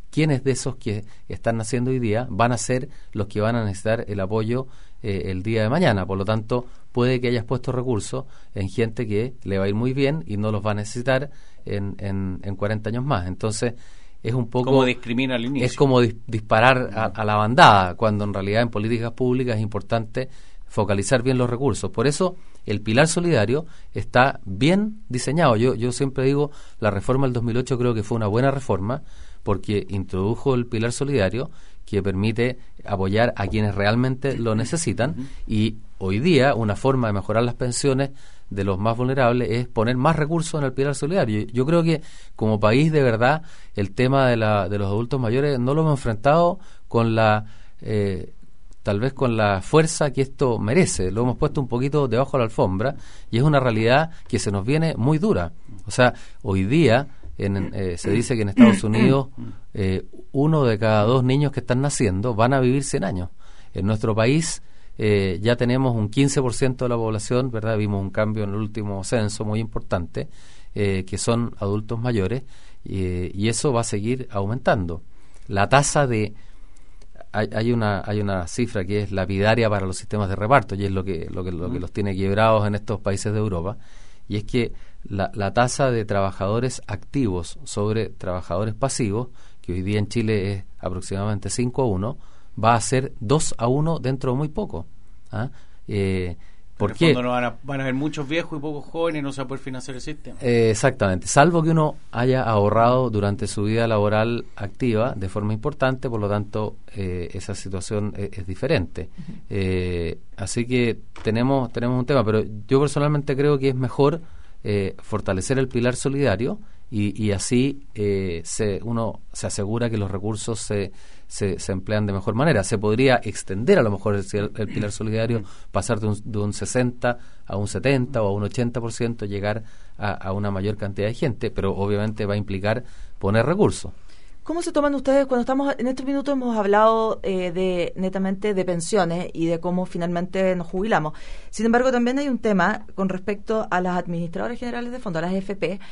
quiénes de esos que están naciendo hoy día van a ser los que van a necesitar el apoyo eh, el día de mañana. Por lo tanto, puede que hayas puesto recursos en gente que le va a ir muy bien y no los va a necesitar en, en, en cuarenta años más. Entonces, es un poco... Como discrimina al inicio. Es como dis- disparar a, a la bandada, cuando en realidad en políticas públicas es importante focalizar bien los recursos. Por eso, el pilar solidario está bien diseñado. Yo, yo siempre digo, la reforma del dos mil ocho creo que fue una buena reforma, porque introdujo el pilar solidario que permite apoyar a quienes realmente lo necesitan. Uh-huh. Y hoy día una forma de mejorar las pensiones de los más vulnerables es poner más recursos en el pilar solidario. Yo creo que como país, de verdad, el tema de, la, de los adultos mayores no lo hemos enfrentado con la eh, tal vez con la fuerza que esto merece. Lo hemos puesto un poquito debajo de la alfombra y es una realidad que se nos viene muy dura. O sea, hoy día en, eh, se dice que en Estados Unidos eh, uno de cada dos niños que están naciendo van a vivir cien años. En nuestro país eh, ya tenemos un quince por ciento de la población, ¿verdad? Vimos un cambio en el último censo muy importante, eh, que son adultos mayores, eh, y eso va a seguir aumentando. La tasa de... Hay, hay una hay una cifra que es lapidaria para los sistemas de reparto, y es lo que lo que, lo que los tiene quebrados en estos países de Europa, y es que la, la tasa de trabajadores activos sobre trabajadores pasivos, que hoy día en Chile es aproximadamente cinco a uno, va a ser dos a uno dentro de muy poco. ¿Ah? Eh, ¿Por qué? No van, a, van a haber muchos viejos y pocos jóvenes y no se va a poder financiar el sistema. Eh, exactamente, salvo que uno haya ahorrado durante su vida laboral activa de forma importante, por lo tanto eh, esa situación es, es diferente. Uh-huh. Eh, así que tenemos tenemos un tema, pero yo personalmente creo que es mejor eh, fortalecer el pilar solidario y, y así eh, se uno se asegura que los recursos se Se, se emplean de mejor manera. Se podría extender a lo mejor el, el pilar solidario, pasar de un, de un sesenta a un setenta o a un ochenta por ciento, llegar a, a una mayor cantidad de gente, pero obviamente va a implicar poner recursos. ¿Cómo se toman ustedes cuando estamos en estos minutos? Hemos hablado eh, de netamente de pensiones y de cómo finalmente nos jubilamos. Sin embargo, también hay un tema con respecto a las administradoras generales de fondos, a las A F P,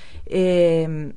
eh,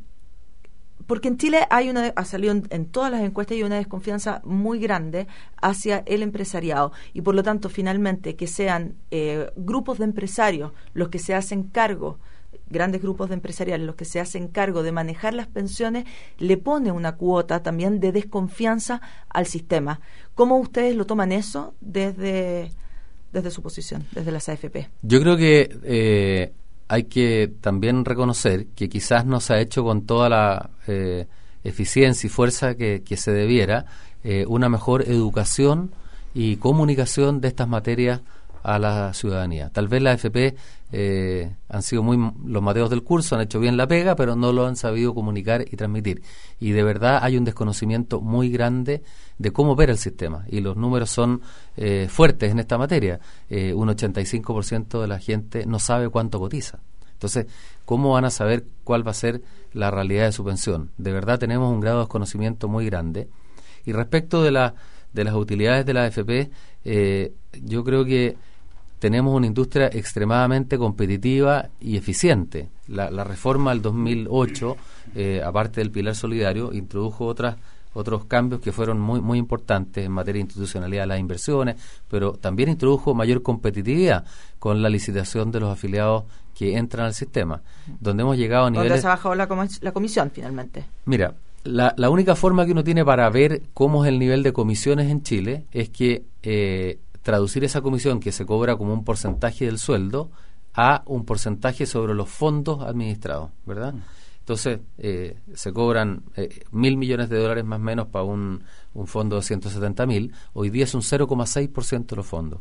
porque en Chile hay una ha salido en, en todas las encuestas y una desconfianza muy grande hacia el empresariado, y por lo tanto finalmente que sean eh, grupos de empresarios los que se hacen cargo, grandes grupos de empresariales los que se hacen cargo de manejar las pensiones, le pone una cuota también de desconfianza al sistema. ¿Cómo ustedes lo toman eso desde, desde su posición, desde las A F P? Yo creo que eh, hay que también reconocer que quizás no se ha hecho con toda la eh, eficiencia y fuerza que, que se debiera eh, una mejor educación y comunicación de estas materias a la ciudadanía. Tal vez las A F P eh, han sido muy los mateos del curso, han hecho bien la pega, pero no lo han sabido comunicar y transmitir. Y de verdad hay un desconocimiento muy grande de cómo opera el sistema. Y los números son eh, fuertes en esta materia. Eh, un ochenta y cinco por ciento de la gente no sabe cuánto cotiza. Entonces, ¿cómo van a saber cuál va a ser la realidad de su pensión? De verdad tenemos un grado de desconocimiento muy grande. Y respecto de, la, de las utilidades de la A F P, eh, yo creo que tenemos una industria extremadamente competitiva y eficiente. La, la reforma del dos mil ocho, eh, aparte del pilar solidario, introdujo otras otros cambios que fueron muy muy importantes en materia de institucionalidad de las inversiones, pero también introdujo mayor competitividad con la licitación de los afiliados que entran al sistema, donde hemos llegado a niveles... ¿Dónde se ha bajado la, comis- la comisión finalmente? Mira, la, la única forma que uno tiene para ver cómo es el nivel de comisiones en Chile es que eh, traducir esa comisión que se cobra como un porcentaje del sueldo a un porcentaje sobre los fondos administrados, ¿verdad? Entonces, eh, se cobran eh, mil millones de dólares más o menos para un, un fondo de ciento setenta mil. Hoy día es un cero coma seis por ciento de los fondos.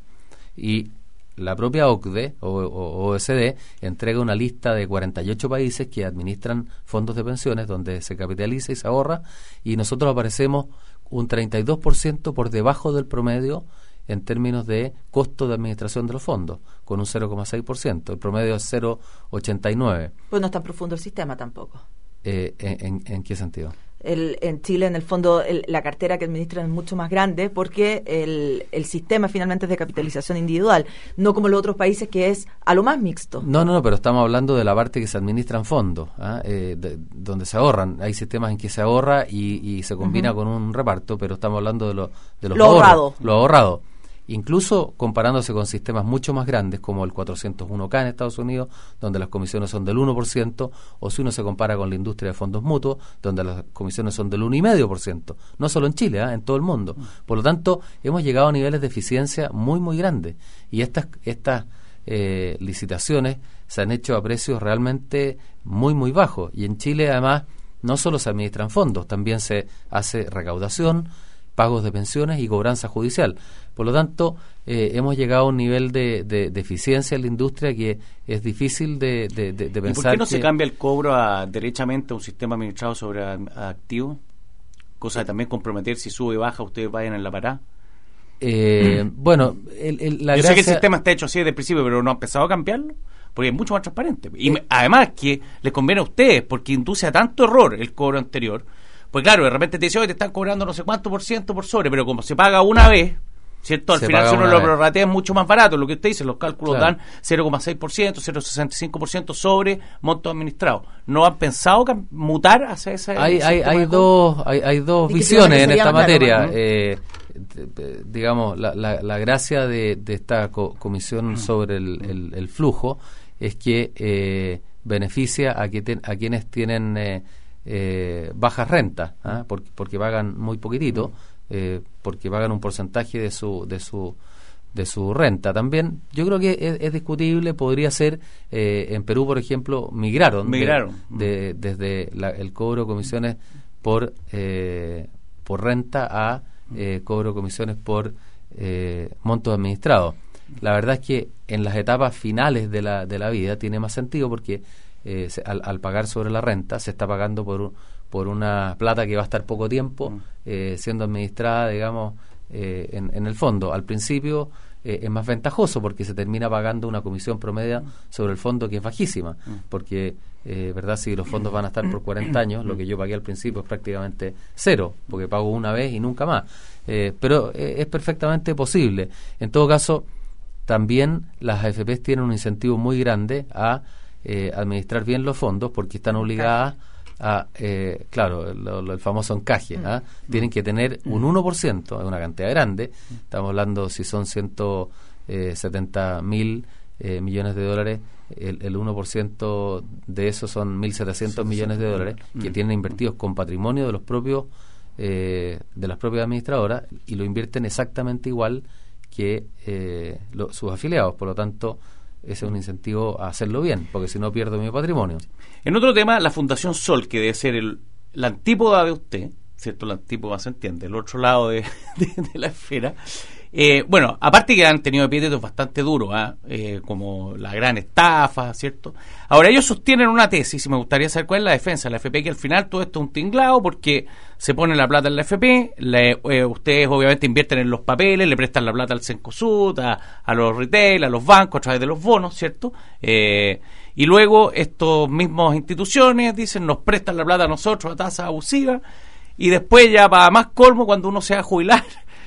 Y la propia O C D E o, o O E C D entrega una lista de cuarenta y ocho países que administran fondos de pensiones donde se capitaliza y se ahorra, y nosotros aparecemos un treinta y dos por ciento por debajo del promedio en términos de costo de administración de los fondos, con un cero coma seis por ciento. El promedio es cero coma ochenta y nueve. Pues no es tan profundo el sistema tampoco. Eh, ¿en, en, ¿En qué sentido? El, en Chile, en el fondo, el, la cartera que administran es mucho más grande porque el, el sistema finalmente es de capitalización individual, no como los otros países que es a lo más mixto. No, no, no, pero estamos hablando de la parte que se administran fondos, ¿ah? eh, de, donde se ahorran. Hay sistemas en que se ahorra y, y se combina uh-huh. con un reparto, pero estamos hablando de, lo, de los lo ahorros, ahorrado. Lo ahorrado. Incluso comparándose con sistemas mucho más grandes como el cuatrocientos uno K en Estados Unidos, donde las comisiones son del uno por ciento, o si uno se compara con la industria de fondos mutuos, donde las comisiones son del uno coma cinco por ciento, no solo en Chile, ¿eh? En todo el mundo. Por lo tanto, hemos llegado a niveles de eficiencia muy, muy grandes. Y estas, estas eh, licitaciones se han hecho a precios realmente muy, muy bajos. Y en Chile, además, no solo se administran fondos, también se hace recaudación, pagos de pensiones y cobranza judicial. Por lo tanto, eh, hemos llegado a un nivel de, de, de eficiencia en la industria que es difícil de, de, de, de pensar. ¿Y por qué no que... se cambia el cobro a, derechamente a un sistema administrado sobre a, a activos? Cosa de también comprometer si sube o baja, ustedes vayan en la parada. Eh, bueno, el, el, la Yo gracia... sé que el sistema está hecho así desde el principio, pero no ha empezado a cambiarlo, porque es mucho más transparente. Y me, además que les conviene a ustedes, porque induce a tanto error el cobro anterior. Pues claro, de repente te dice, oye, te están cobrando no sé cuánto por ciento por sobre, pero como se paga una vez, ¿cierto? Al se final si uno lo vez. prorratea es mucho más barato. Lo que usted dice, los cálculos Claro. dan cero coma seis por ciento, cero coma sesenta y cinco por ciento sobre montos administrados. ¿No han pensado cam- mutar hacia esa? Hay, hay, hay, dos, hay, hay dos visiones en esta materia. Eh, d- d- digamos, la, la, la gracia de, de esta co- comisión sobre el, el, el flujo es que eh, beneficia a, que ten, a quienes tienen... Eh, Eh, bajas rentas, ¿ah? porque, porque pagan muy poquitito, eh, porque pagan un porcentaje de su de su de su renta. También yo creo que es, es discutible, podría ser eh, en Perú, por ejemplo, migraron, migraron. De, de, desde la, el cobro de comisiones por eh, por renta a eh, cobro de comisiones por eh, montos administrados. La verdad es que en las etapas finales de la de la vida tiene más sentido porque Eh, se, al, al pagar sobre la renta se está pagando por un, por una plata que va a estar poco tiempo mm. eh, siendo administrada, digamos, eh, en, en el fondo. Al principio eh, es más ventajoso porque se termina pagando una comisión promedio sobre el fondo que es bajísima, mm. porque eh, verdad si los fondos van a estar por cuarenta años, lo que yo pagué al principio es prácticamente cero, porque pago una vez y nunca más. Eh, pero eh, es perfectamente posible. En todo caso, también las A F Pes tienen un incentivo muy grande a Eh, administrar bien los fondos porque están obligadas a, eh, claro, lo, lo, el famoso encaje, mm. ¿ah? tienen que tener un uno por ciento, es una cantidad grande, estamos hablando si son ciento setenta mil eh, millones de dólares, el, el uno por ciento de eso son mil setecientos millones de dólares que mm. tienen invertidos con patrimonio de los propios eh, de las propias administradoras y lo invierten exactamente igual que eh, lo, sus afiliados, por lo tanto ese es un incentivo a hacerlo bien, porque si no pierdo mi patrimonio. En otro tema, la Fundación Sol, que debe ser el, la antípoda de usted, ¿cierto? La antípoda se entiende, el otro lado de, de, de la esfera. Eh, bueno, aparte que han tenido epítetos bastante duros, ¿eh? Eh, como la gran estafa, ¿cierto? Ahora, ellos sostienen una tesis, y me gustaría saber cuál es la defensa de la A F P, que al final todo esto es un tinglado, porque se pone la plata en la A F P, le, eh, ustedes obviamente invierten en los papeles, le prestan la plata al Cencosud, a, a los retail, a los bancos, a través de los bonos, ¿cierto? Eh, y luego estos mismos instituciones dicen, nos prestan la plata a nosotros a tasa abusiva, y después ya para más colmo, cuando uno se va a jubilar,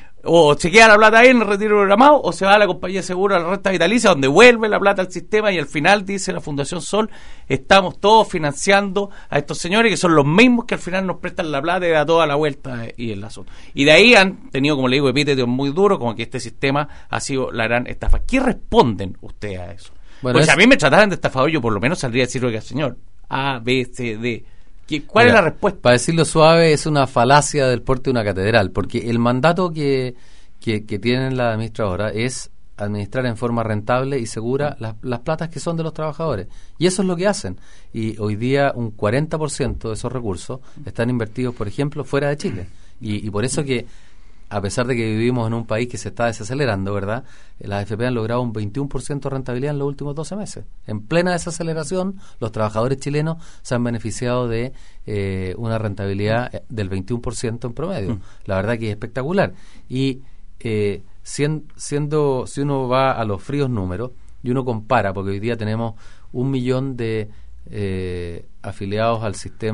o se queda la plata ahí en el retiro programado, o se va a la compañía de seguro a la renta vitalicia, donde vuelve la plata al sistema, y al final dice la Fundación Sol, estamos todos financiando a estos señores que son los mismos que al final nos prestan la plata y da toda la vuelta y el asunto. Y de ahí han tenido, como le digo, epítetos muy duros, como que este sistema ha sido la gran estafa. ¿Qué responden ustedes a eso? Bueno, pues es... si a mí me trataran de estafador, yo por lo menos saldría a decir, oiga, señor, A, B, C, D. ¿Cuál Mira, es la respuesta? Para decirlo suave, es una falacia del porte de una catedral, porque el mandato que, que, que tienen la administradora es administrar en forma rentable y segura las, las platas que son de los trabajadores. Y eso es lo que hacen. Y hoy día un cuarenta por ciento de esos recursos están invertidos, por ejemplo, fuera de Chile. Y, y por eso que, a pesar de que vivimos en un país que se está desacelerando, ¿verdad? Las A F P han logrado un veintiuno por ciento de rentabilidad en los últimos doce meses. En plena desaceleración, los trabajadores chilenos se han beneficiado de eh, una rentabilidad del veintiuno por ciento en promedio. Mm. La verdad que es espectacular. Y eh, siendo, siendo, si uno va a los fríos números y uno compara, porque hoy día tenemos un millón de eh, afiliados al sistema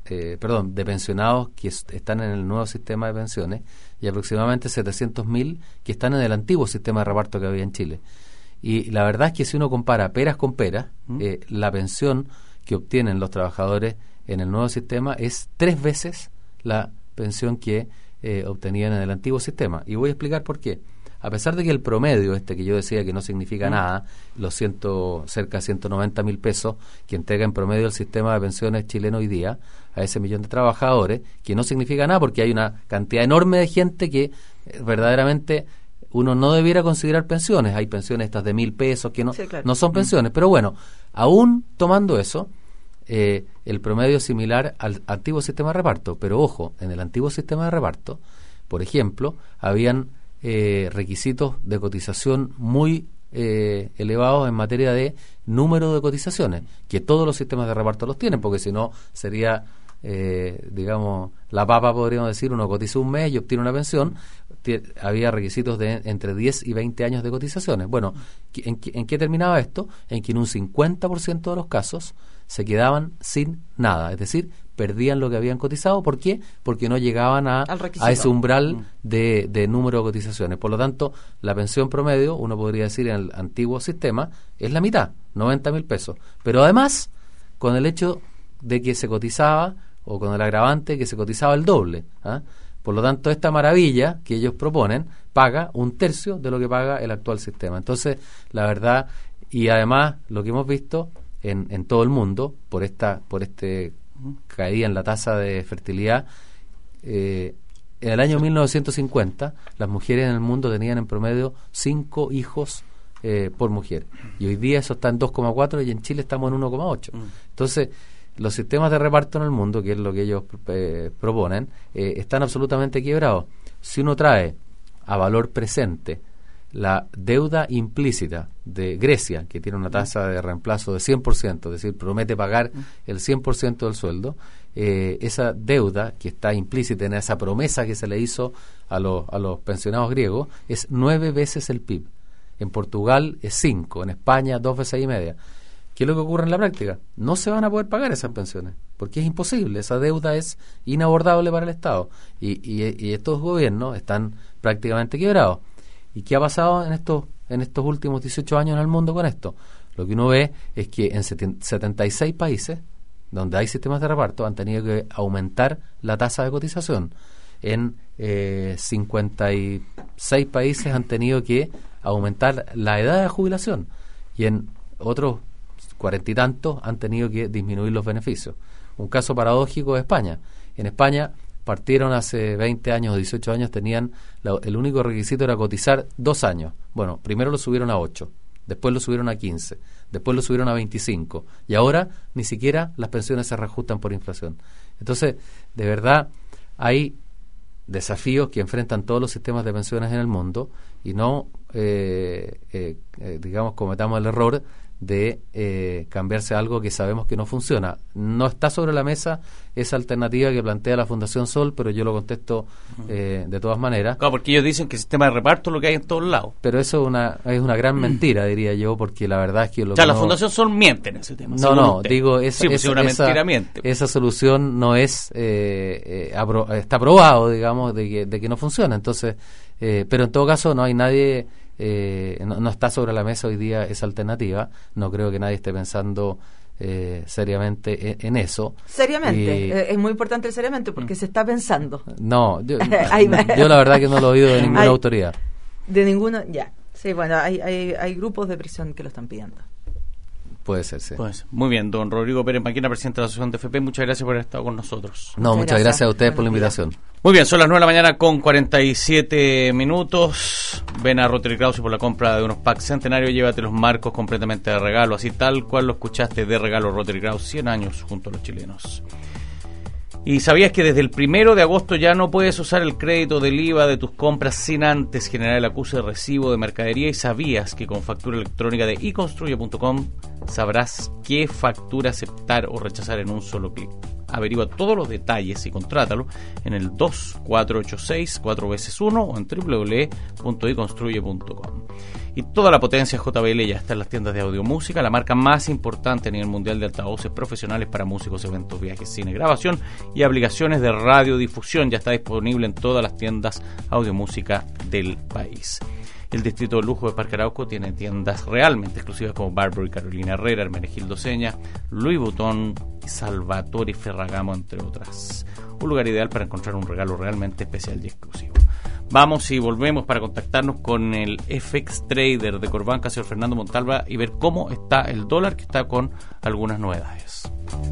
eh, perdón, de pensionados que est- están en el nuevo sistema de pensiones y aproximadamente setecientos mil que están en el antiguo sistema de reparto que había en Chile. Y la verdad es que si uno compara peras con peras, ¿Mm? eh, la pensión que obtienen los trabajadores en el nuevo sistema es tres veces la pensión que eh, obtenían en el antiguo sistema. Y voy a explicar por qué. A pesar de que el promedio, este que yo decía que no significa mm. nada, los ciento, cerca de ciento noventa mil pesos que entrega en promedio el sistema de pensiones chileno hoy día a ese millón de trabajadores, que no significa nada porque hay una cantidad enorme de gente que eh, verdaderamente uno no debiera considerar pensiones. Hay pensiones estas de mil pesos que no, sí, claro. no son pensiones. Mm. Pero bueno, aún tomando eso, eh, el promedio es similar al antiguo sistema de reparto. Pero ojo, en el antiguo sistema de reparto, por ejemplo, habían eh, requisitos de cotización muy eh, elevados en materia de número de cotizaciones, que todos los sistemas de reparto los tienen, porque si no sería... Eh, digamos, la papa, podríamos decir, uno cotiza un mes y obtiene una pensión. T- había requisitos de entre diez y veinte años de cotizaciones. Bueno, ¿en, ¿en qué terminaba esto? En que en un cincuenta por ciento de los casos se quedaban sin nada, es decir, perdían lo que habían cotizado. ¿Por qué? Porque no llegaban a, a ese umbral mm. de, de número de cotizaciones. Por lo tanto, la pensión promedio, uno podría decir en el antiguo sistema, es la mitad, noventa mil pesos. Pero además, con el hecho de que se cotizaba, o con el agravante que se cotizaba el doble. ¿eh? Por lo tanto, esta maravilla que ellos proponen paga un tercio de lo que paga el actual sistema. Entonces, la verdad, y además lo que hemos visto en, en todo el mundo, por esta por este caída en la tasa de fertilidad, eh, en el año mil novecientos cincuenta, las mujeres en el mundo tenían en promedio cinco hijos eh, por mujer. Y hoy día eso está en dos coma cuatro y en Chile estamos en uno coma ocho. Entonces, los sistemas de reparto en el mundo, que es lo que ellos eh, proponen, eh, están absolutamente quebrados. Si uno trae a valor presente la deuda implícita de Grecia, que tiene una tasa de reemplazo de cien por ciento, es decir, promete pagar el cien por ciento del sueldo, eh, esa deuda que está implícita en esa promesa que se le hizo a los, a los pensionados griegos es nueve veces el P I B. En Portugal es cinco, en España dos veces y media. ¿Qué es lo que ocurre en la práctica? No se van a poder pagar esas pensiones, porque es imposible, esa deuda es inabordable para el Estado, y, y, y estos gobiernos están prácticamente quebrados. ¿Y qué ha pasado en estos en estos últimos dieciocho años en el mundo con esto? Lo que uno ve es que en setenta y seis países, donde hay sistemas de reparto, han tenido que aumentar la tasa de cotización. En eh, cincuenta y seis países han tenido que aumentar la edad de jubilación, y en otros cuarenta y tantos han tenido que disminuir los beneficios. Un caso paradójico de España. En España partieron hace veinte años o dieciocho años, tenían la, el único requisito era cotizar dos años. Bueno, primero lo subieron a ocho, después lo subieron a quince, después lo subieron a veinticinco, y ahora ni siquiera las pensiones se reajustan por inflación. Entonces, de verdad, hay desafíos que enfrentan todos los sistemas de pensiones en el mundo, y no, eh, eh, eh, digamos, cometamos el error de eh, cambiarse algo que sabemos que no funciona. No está sobre la mesa esa alternativa que plantea la Fundación Sol, pero yo lo contesto eh, de todas maneras. Claro, porque ellos dicen que el sistema de reparto es lo que hay en todos lados. Pero eso es una es una gran mentira, diría yo, porque la verdad es que... Lo o sea, que la no, Fundación Sol miente en ese tema. No, no, usted. digo, esa, sí, pues esa, una esa, mentira miente. esa solución no es... Eh, eh, apro- está probado, digamos, de que, de que no funciona. Entonces, eh, pero en todo caso no hay nadie... Eh, no, no está sobre la mesa hoy día esa alternativa. No creo que nadie esté pensando eh, seriamente en, en eso. Seriamente, y, eh, es muy importante el seriamente porque mm. se está pensando. No, yo, yo la verdad que no lo he oído de ninguna hay, autoridad. De ninguna, ya. Sí, bueno, hay, hay, hay grupos de presión que lo están pidiendo. Puede ser, sí. Pues, muy bien, don Rodrigo Pérez Maquina, presidente de la Asociación de F P, muchas gracias por haber estado con nosotros. No, muchas, muchas gracias. gracias a ustedes por la invitación. Muy bien, son las nueve de la mañana con cuarenta y siete minutos. Ven a Rotary Krause por la compra de unos packs centenarios, llévate los marcos completamente de regalo, así tal cual lo escuchaste, de regalo Rotary Krause, cien años junto a los chilenos. ¿Y sabías que desde el primero de agosto ya no puedes usar el crédito del I V A de tus compras sin antes generar el acuse de recibo de mercadería? ¿Y sabías que con factura electrónica de i construye punto com sabrás qué factura aceptar o rechazar en un solo clic? Averigua todos los detalles y contrátalo en el dos cuatro ocho seis cuatro veces uno o en doble u doble u doble u punto i construye punto com. Y toda la potencia J B L ya está en las tiendas de audio música, la marca más importante a nivel mundial de altavoces profesionales para músicos, eventos, viajes, cine, grabación y aplicaciones de radiodifusión. Ya está disponible en todas las tiendas audio música del país. El distrito de lujo de Parque Arauco tiene tiendas realmente exclusivas como Burberry, Carolina Herrera, Hermenegildo Seña, Louis Vuitton y Salvatore Ferragamo, entre otras. Un lugar ideal para encontrar un regalo realmente especial y exclusivo. Vamos y volvemos para contactarnos con el F X Trader de Corbanca, señor Fernando Montalva, y ver cómo está el dólar, que está con algunas novedades.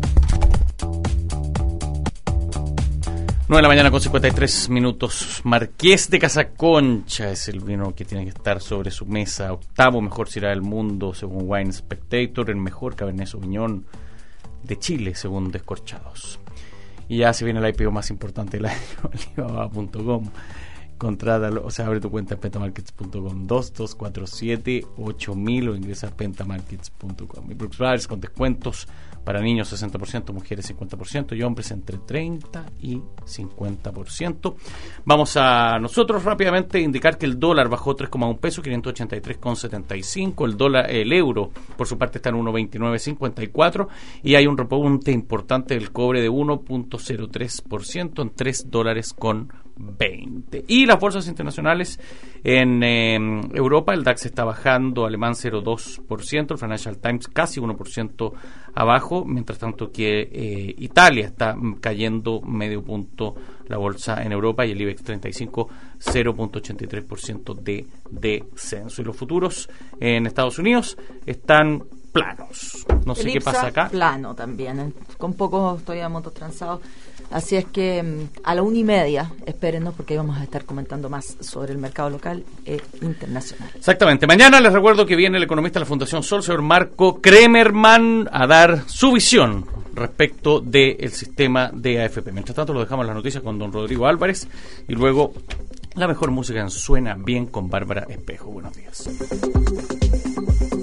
nueve de la mañana con cincuenta y tres minutos. Marqués de Casaconcha es el vino que tiene que estar sobre su mesa. Octavo mejor Syrah del mundo según Wine Spectator, el mejor Cabernet Sauvignon de Chile según Descorchados. Y ya se viene el I P O más importante del año, alibaba punto com. Contrátalo, o sea, abre tu cuenta en pentamarkets punto com, dos dos cuatro siete ocho mil o ingresa a pentamarkets punto com. Y Brooks Brothers con descuentos para niños sesenta por ciento, mujeres cincuenta por ciento y hombres entre treinta y cincuenta por ciento. Vamos a nosotros rápidamente indicar que el dólar bajó tres coma uno pesos, quinientos ochenta y tres coma setenta y cinco. El dólar, el euro, por su parte, está en uno veintinueve cincuenta y cuatro y hay un repunte importante del cobre de uno punto cero tres por ciento en tres dólares con veinte. Y las bolsas internacionales en eh, Europa, el DAX está bajando, alemán cero coma dos por ciento, el Financial Times casi uno por ciento abajo, mientras tanto que eh, Italia está cayendo medio punto la bolsa en Europa y el IBEX treinta y cinco cero punto ochenta y tres por ciento de descenso. Y los futuros en Estados Unidos están planos. No sé el qué IPSA pasa acá. Plano también, ¿eh? Con pocos todavía montos transados. Así es que mm, a la una y media, espérenos porque ahí vamos a estar comentando más sobre el mercado local e internacional. Exactamente. Mañana les recuerdo que viene el economista de la Fundación Sol, señor Marco Kremerman, a dar su visión respecto del sistema de A F P. Mientras tanto, lo dejamos las noticias con don Rodrigo Álvarez y luego la mejor música en Suena Bien con Bárbara Espejo. Buenos días.